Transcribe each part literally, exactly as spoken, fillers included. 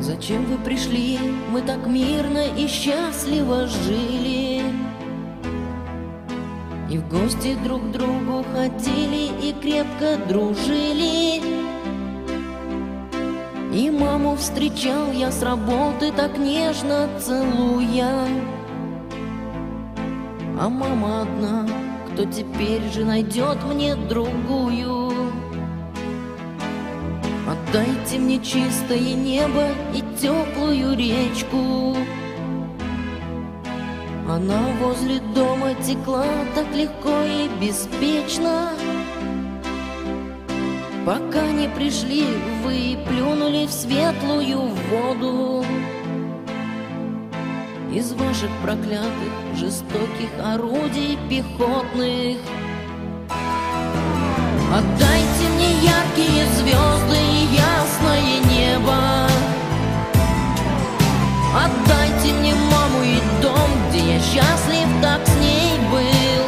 Зачем вы пришли? Мы так мирно и счастливо жили, и в гости друг к другу ходили, и крепко дружили. И маму встречал я с работы, так нежно целуя. А мама одна, кто теперь же найдет мне другую? Отдайте мне чистое небо и теплую речку. Она возле дома текла так легко и беспечно, пока не пришли вы и плюнули в светлую воду. Из ваших проклятых жестоких орудий пехотных отдайте мне яркие звезды и ясное небо. Отдайте мне маму и дом, где я счастлив так с ней был.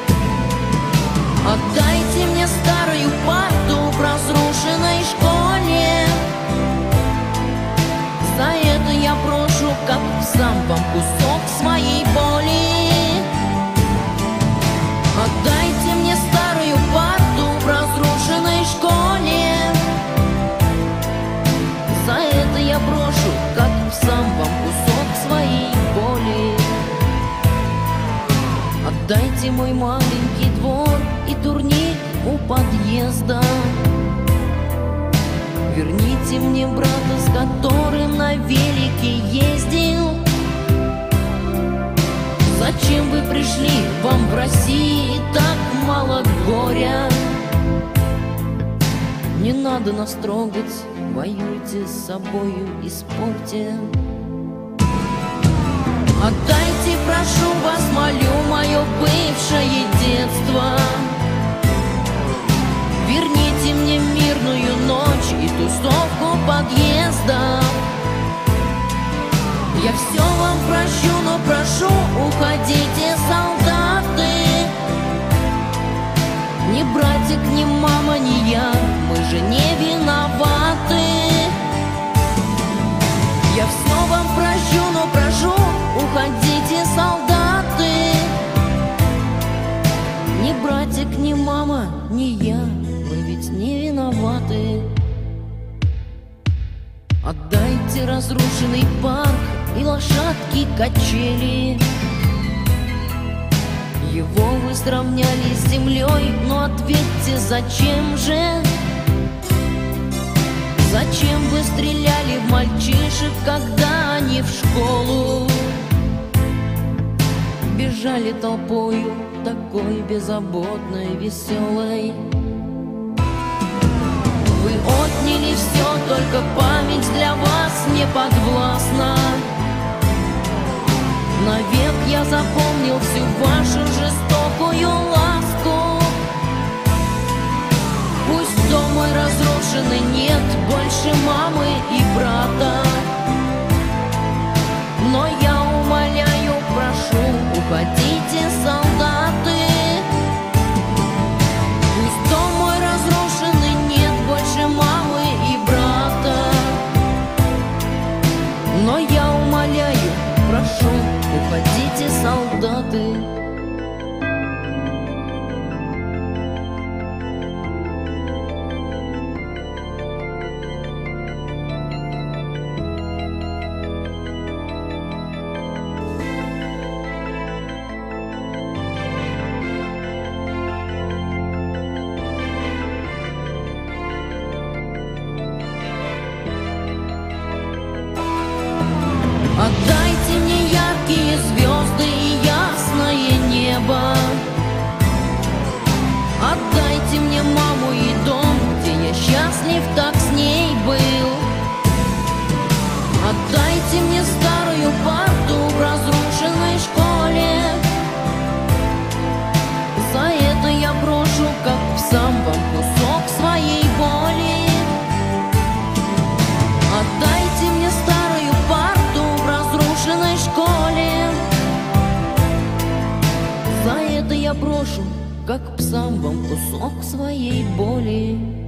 Отдайте мне старую парту в разрушенной школе. За это я брошу, как сам вам, кусок своей боли. Отдайте мне старую парту в разрушенной школе. За это я брошу, как сам вам, кусок своей боли. Отдайте мой маленький двор и турник у подъезда. Верните мне брата, с которым на велике ездил. Зачем вы пришли? Вам в России так мало горя. Не надо нас трогать, воюйте с собою и спорьте. Отдайте, прошу вас, молю, мое бывшее детство. Верните мне мирную ночь и тусовку подъезда. Я все вам прощу, но прошу, уходите, солдаты. Ни братик, ни мама, ни я, мы же не виноваты. Я все вам прощу, но прошу, уходите, солдаты. Ни братик, ни мама, ни я, мы ведь не виноваты. Отдайте разрушенный парк и лошадки качели. Его вы сравняли с землей, но ответьте, зачем же? Зачем вы стреляли в мальчишек, когда они в школу бежали толпою, такой беззаботной, веселой? Вы отняли все, только память для вас не подвластна. Навек я запомнил всю вашу жестокую ласку. Пусть дом мой разрушенный, нет больше мамы и брата, но я умоляю, прошу, уходите, солдаты. Пусть дом мой разрушенный, нет больше мамы и брата, но я умоляю, прошу, уходите, солдаты. Отдайте мне яркие звезды и ясное небо. Отдайте мне маму и дом, где я счастлив так с ней был. Отдайте мне старую парту в разрушенной школе. За это я брошу, как сам вам, кусок своей боли. Отдайте мне старую парту в разрушенной школе. За это я брошу, как псам вам, кусок своей боли.